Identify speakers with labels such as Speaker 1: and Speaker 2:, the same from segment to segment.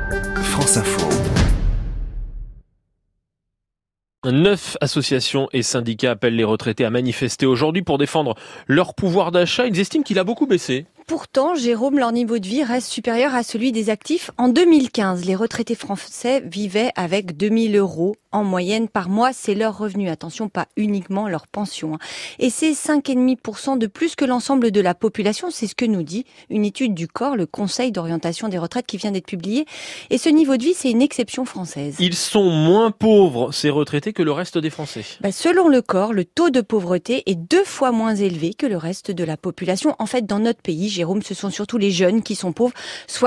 Speaker 1: France Info.
Speaker 2: 9 associations et syndicats appellent les retraités à manifester aujourd'hui pour défendre leur pouvoir d'achat. Ils estiment qu'il a beaucoup baissé.
Speaker 3: Pourtant, Jérôme, leur niveau de vie reste supérieur à celui des actifs. En 2015, les retraités français vivaient avec 2000 € en moyenne par mois. C'est leur revenu. Attention, pas uniquement leur pension. Et c'est 5,5% de plus que l'ensemble de la population. C'est ce que nous dit une étude du COR, le Conseil d'orientation des retraites, qui vient d'être publiée. Et ce niveau de vie, c'est une exception française.
Speaker 2: Ils sont moins pauvres, ces retraités, que le reste des Français.
Speaker 3: Selon le COR, le taux de pauvreté est 2 fois moins élevé que le reste de la population. En fait, dans notre pays, Jérôme, ce sont surtout les jeunes qui sont pauvres.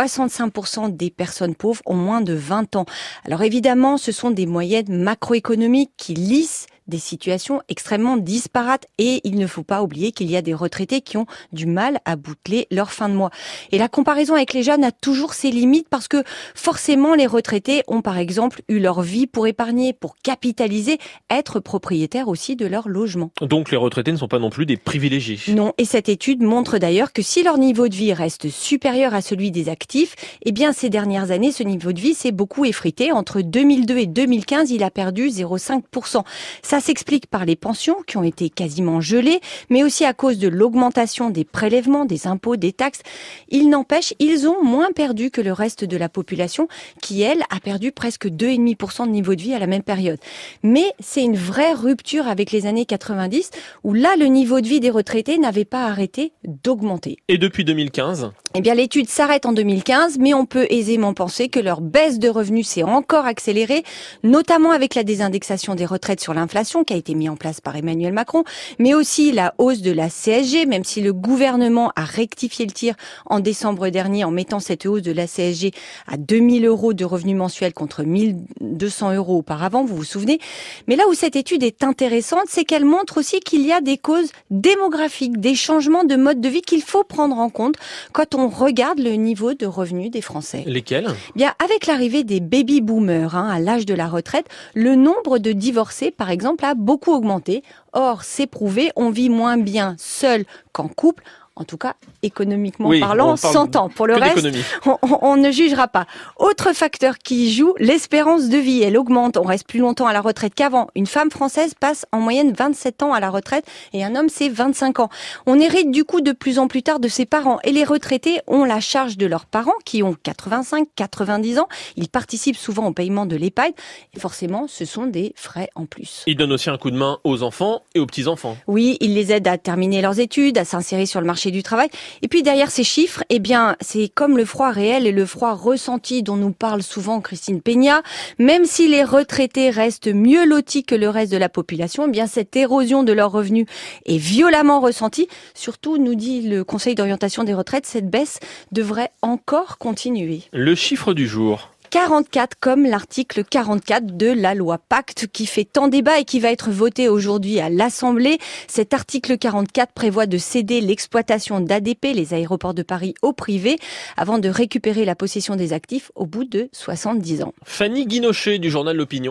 Speaker 3: 65% des personnes pauvres ont moins de 20 ans. Alors évidemment, ce sont des moyennes macroéconomiques qui lissent des situations extrêmement disparates, et il ne faut pas oublier qu'il y a des retraités qui ont du mal à boucler leur fin de mois. Et la comparaison avec les jeunes a toujours ses limites, parce que forcément les retraités ont par exemple eu leur vie pour épargner, pour capitaliser, être propriétaires aussi de leur logement.
Speaker 2: Donc les retraités ne sont pas non plus des privilégiés.
Speaker 3: Non, et cette étude montre d'ailleurs que si leur niveau de vie reste supérieur à celui des actifs, eh bien ces dernières années, ce niveau de vie s'est beaucoup effrité. Entre 2002 et 2015, il a perdu 0,5%. Ça s'explique par les pensions qui ont été quasiment gelées, mais aussi à cause de l'augmentation des prélèvements, des impôts, des taxes. Il n'empêche, ils ont moins perdu que le reste de la population qui, elle, a perdu presque 2,5% de niveau de vie à la même période. Mais c'est une vraie rupture avec les années 90, où là, le niveau de vie des retraités n'avait pas arrêté d'augmenter.
Speaker 2: Et depuis 2015 ?
Speaker 3: Eh bien, l'étude s'arrête en 2015, mais on peut aisément penser que leur baisse de revenus s'est encore accélérée, notamment avec la désindexation des retraites sur l'inflation qui a été mise en place par Emmanuel Macron, mais aussi la hausse de la CSG, même si le gouvernement a rectifié le tir en décembre dernier en mettant cette hausse de la CSG à 2000 € de revenus mensuels contre 1200 € auparavant, vous vous souvenez. Mais là où cette étude est intéressante, c'est qu'elle montre aussi qu'il y a des causes démographiques, des changements de mode de vie qu'il faut prendre en compte quand on regarde le niveau de revenus des Français.
Speaker 2: Lesquels ?
Speaker 3: Bien, avec l'arrivée des baby-boomers à l'âge de la retraite, le nombre de divorcés, par exemple, a beaucoup augmenté. Or, c'est prouvé, on vit moins bien seul qu'en couple. En tout cas, économiquement parlant, 100 ans. Pour le reste, on ne jugera pas. Autre facteur qui joue, l'espérance de vie. Elle augmente. On reste plus longtemps à la retraite qu'avant. Une femme française passe en moyenne 27 ans à la retraite et un homme, c'est 25 ans. On hérite du coup de plus en plus tard de ses parents. Et les retraités ont la charge de leurs parents qui ont 85, 90 ans. Ils participent souvent au paiement de l'EHPAD. Et forcément, ce sont des frais en plus.
Speaker 2: Ils donnent aussi un coup de main aux enfants et aux petits-enfants.
Speaker 3: Oui, ils les aident à terminer leurs études, à s'insérer sur le marché du travail. Et puis derrière ces chiffres, eh bien, c'est comme le froid réel et le froid ressenti dont nous parle souvent Christine Peña. Même si les retraités restent mieux lotis que le reste de la population, eh bien, cette érosion de leurs revenus est violemment ressentie. Surtout, nous dit le Conseil d'orientation des retraites, cette baisse devrait encore continuer.
Speaker 2: Le chiffre du jour.
Speaker 3: 44 comme l'article 44 de la loi Pacte qui fait tant débat et qui va être voté aujourd'hui à l'Assemblée. Cet article 44 prévoit de céder l'exploitation d'ADP, les aéroports de Paris, au privé avant de récupérer la possession des actifs au bout de 70 ans.
Speaker 2: Fanny Guinochet du journal L'Opinion.